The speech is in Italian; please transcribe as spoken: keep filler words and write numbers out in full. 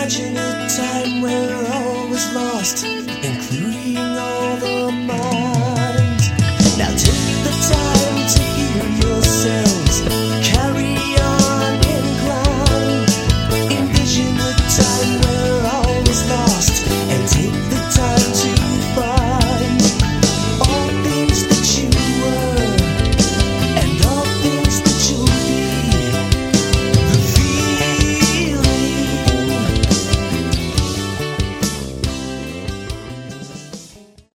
Imagine a time where all was lost, including all the moss.